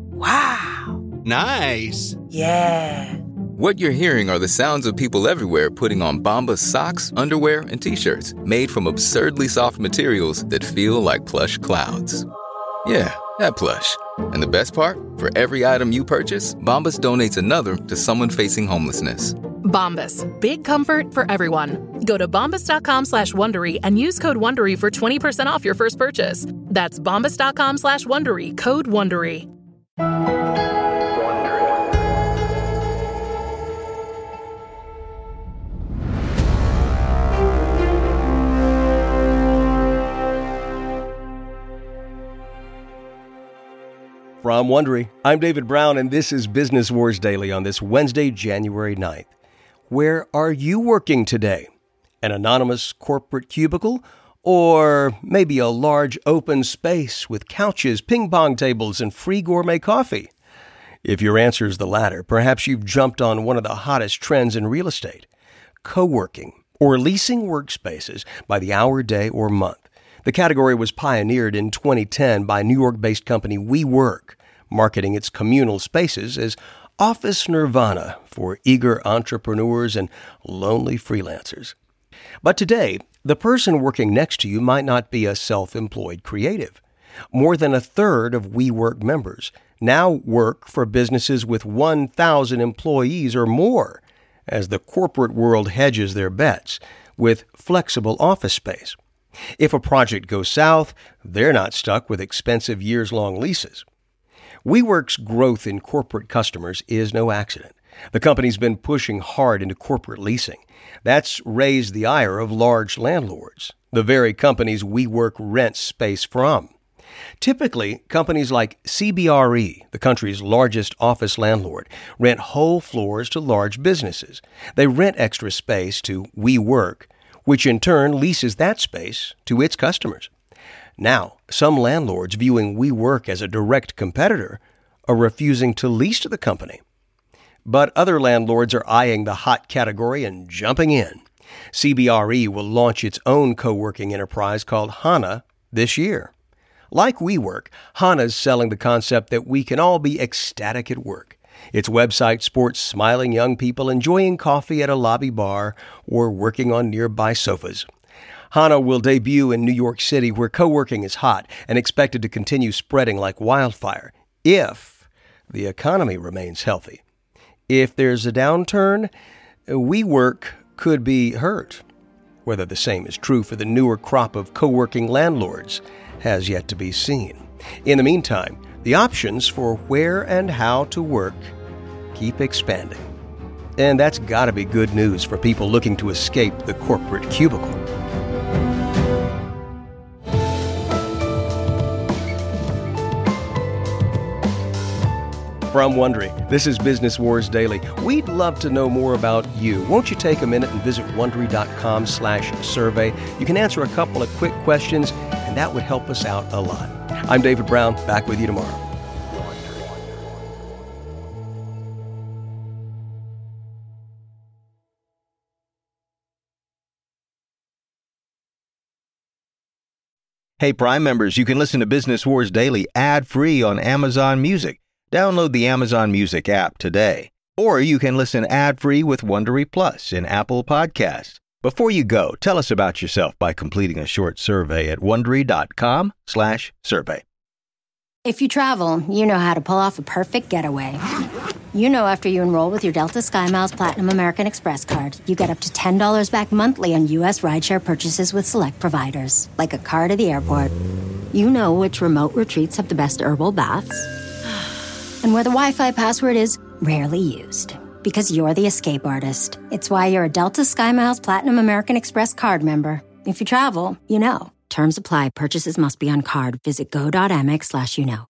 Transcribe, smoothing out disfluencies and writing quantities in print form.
Wow. Nice. Yeah. What you're hearing are the sounds of people everywhere putting on Bombas socks, underwear, and T-shirts made from absurdly soft materials that feel like plush clouds. Yeah, that plush. And the best part? For every item you purchase, Bombas donates another to someone facing homelessness. Bombas. Big comfort for everyone. Go to bombas.com/Wondery and use code Wondery for 20% off your first purchase. That's bombas.com/Wondery. Code Wondery. From Wondery, I'm David Brown, and this is Business Wars Daily on this Wednesday, January 9th. Where are you working today? An anonymous corporate cubicle? Or maybe a large open space with couches, ping-pong tables, and free gourmet coffee? If your answer is the latter, perhaps you've jumped on one of the hottest trends in real estate: co-working, or leasing workspaces by the hour, day, or month. The category was pioneered in 2010 by New York-based company WeWork, marketing its communal spaces as office nirvana for eager entrepreneurs and lonely freelancers. But today, the person working next to you might not be a self-employed creative. More than a third of WeWork members now work for businesses with 1,000 employees or more, as the corporate world hedges their bets with flexible office space. If a project goes south, they're not stuck with expensive years-long leases. WeWork's growth in corporate customers is no accident. The company's been pushing hard into corporate leasing. That's raised the ire of large landlords, the very companies WeWork rents space from. Typically, companies like CBRE, the country's largest office landlord, rent whole floors to large businesses. They rent extra space to WeWork, which in turn leases that space to its customers. Now, some landlords viewing WeWork as a direct competitor are refusing to lease to the company. But other landlords are eyeing the hot category and jumping in. CBRE will launch its own co-working enterprise called Hana this year. Like WeWork, Hana's selling the concept that we can all be ecstatic at work. Its website sports smiling young people enjoying coffee at a lobby bar or working on nearby sofas. Hana will debut in New York City, where co-working is hot and expected to continue spreading like wildfire, if the economy remains healthy. If there's a downturn, WeWork could be hurt. Whether the same is true for the newer crop of co-working landlords has yet to be seen. In the meantime, the options for where and how to work keep expanding. And that's got to be good news for people looking to escape the corporate cubicle. From Wondery, this is Business Wars Daily. We'd love to know more about you. Won't you take a minute and visit Wondery.com/survey? You can answer a couple of quick questions, and that would help us out a lot. I'm David Brown, back with you tomorrow. Hey, Prime members, you can listen to Business Wars Daily ad-free on Amazon Music. Download the Amazon Music app today. Or you can listen ad-free with Wondery Plus in Apple Podcasts. Before you go, tell us about yourself by completing a short survey at Wondery.com/survey. If you travel, you know how to pull off a perfect getaway. You know after you enroll with your Delta SkyMiles Platinum American Express card, you get up to $10 back monthly on U.S. rideshare purchases with select providers, like a car to the airport. You know which remote retreats have the best herbal baths, and where the Wi-Fi password is rarely used. Because you're the escape artist. It's why you're a Delta SkyMiles Platinum American Express card member. If you travel, you know. Terms apply. Purchases must be on card. Visit go.amex/you know.